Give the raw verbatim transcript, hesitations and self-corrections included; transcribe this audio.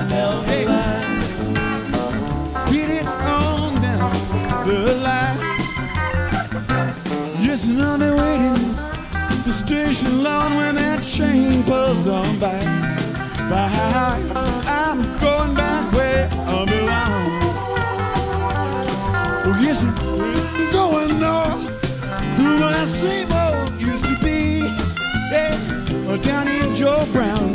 down the Hey. line. Get it on down the line. Yes, and I'll be waiting at the station long when that train pulls on by. By, I'm going back where I belong. Oh, yes, I'm going north to where the same old used to be. Yeah, down in Joe Brown